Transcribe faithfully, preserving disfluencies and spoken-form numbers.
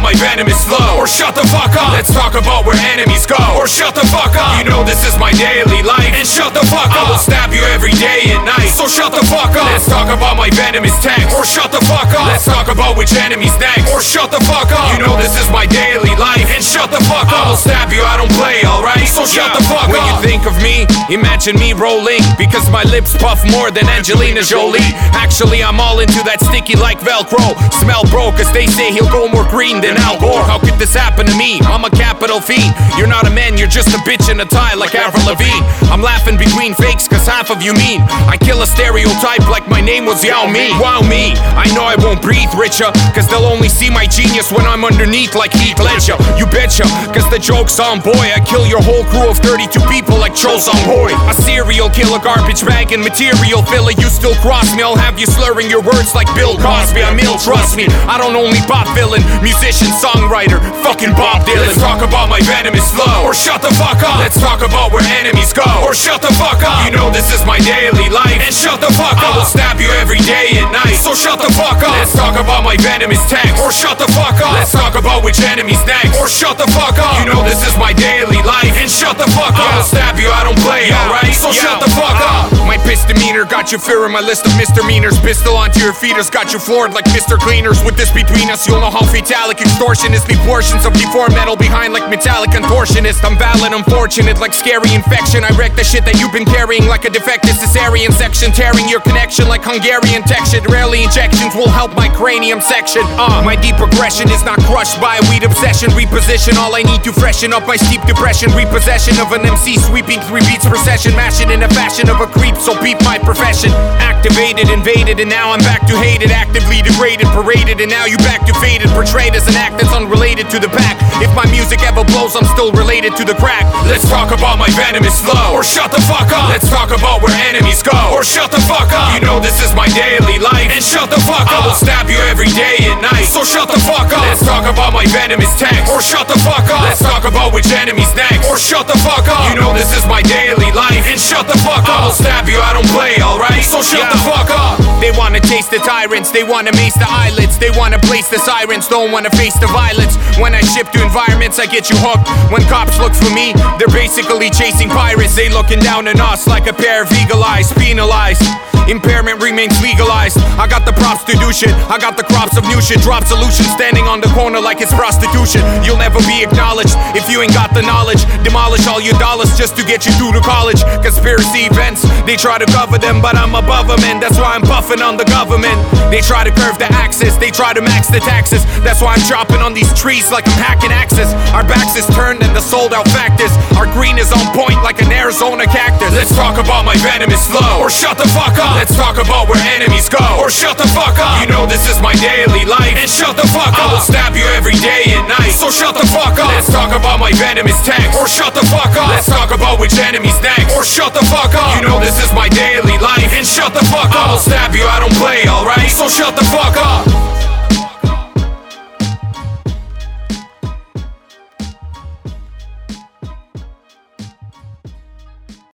my venomous flow, or shut the fuck up. Let's talk about where enemies go, or shut the fuck up. You know this is my daily life, and shut the fuck up. I will stab you every day and night, so shut the fuck up. Let's talk about my venomous text, or shut the fuck up. Let's talk about which enemy's next, or shut the fuck up. You know this is my daily life, and shut the fuck up. I will stab you, I don't play, alright? So shut yeah. the fuck when up. When you think of me, imagine me rolling, because my lips puff more than Angelina Jolie. Actually, I'm all into that sticky like Velcro. Smell bro, cause they say he'll go more green than Al Gore. How could this happen to me? I'm a capital fiend. You're not a man, you're just a bitch in a tie like Avril Lavigne. I'm laughing between fakes, cause half of you mean I kill a stereotype like my name was Yao Ming. Wow me, I know I won't breathe richer, cause they'll only see my genius when I'm underneath like Heath Ledger. You betcha, cause the joke's on boy. I kill your whole crew of thirty-two people like Cho Sung Hoi. A serial killer, garbage bag and material filler. You still cross me, I'll have you slurring your words like Bill Cosby. I'm ill, trust me, I don't only pop villain, musician, songwriter, fucking Bob Dylan. Let's talk about my venomous flow, or shut the fuck up. Let's talk about where enemies go, or shut the fuck up. You know this is my daily life, and shut the fuck up. I will stab you every day and night, so shut the fuck up. Let's talk about my venomous text, or shut the fuck up. Let's talk about which enemy's next, or shut the fuck up. You know this is my daily life, and shut the fuck up. I will stab you, I don't play, yeah. alright? So yeah. shut the fuck up. My piss demeanor got you fearing my list of misdemeanors. Pistol onto your feeders got you floored like Mister Cleaners. With this between us, you'll know how fatalic extortionist. Leave portions of deformed metal behind like metallic contortionist. I'm valid, unfortunate like scary infection. I wreck the shit that you've been carrying like a defective cesarean section. Tearing your connection like Hungarian texture. Rarely injections will help my cranium section. Uh, my deep aggression is not crushed by a weed obsession. Reposition all I need to freshen up my steep depression. Repossession of an M C sweeping three beats per session. Mashing in a fashion of a creep, so beat my profession. Activated, invaded, and now I'm back to hated. Actively degraded, paraded, and now you back to faded. Portrayed as an act that's unrelated to the pack. If my music ever blows, I'm still related to the crack. Let's talk about my venomous flow, or shut the fuck up. Let's talk about where enemies go, or shut the fuck up. You know this is my daily life, and shut the fuck up. I will stab you every day and night, so shut the fuck up. Let's talk about my venomous text, or shut the fuck up. Let's talk about which enemy's next, or shut the fuck up. You know this is my daily life, and shut the fuck up. I will stab you, I don't play, alright? So shut yeah. the fuck up. They wanna taste the tyrants, they wanna mace the eyelids. They wanna place the sirens, don't wanna face the violence. When I ship to environments, I get you hooked. When cops look for me, they're basically chasing pirates. They looking down on us like a pair of eagle eyes, penalized. Impairment remains legalized. I got the props to do shit, I got the crops of new shit. Drop solution standing on the corner like it's prostitution. You'll never be acknowledged if you ain't got the knowledge. Demolish all your dollars just to get you through to college. Conspiracy events, they try to cover them, but I'm above them, and that's why I'm buffing on the government. They try to curve the axis, they try to max the taxes. That's why I'm chopping on these trees like I'm hacking axes. Our backs is turned and the sold out fact is our green is on point like an Arizona cactus. Let's talk about my venomous flow, or shut the fuck up. Let's talk about where enemies go, or shut the fuck up. You know this is my daily life, and shut the fuck up. I will stab you every day and night, so shut the fuck up. Let's talk about my venomous text, or shut the fuck up. Let's talk about which enemy's next, or shut the fuck up. You know this is my daily life, and shut the fuck up. I will stab you, I don't play, alright?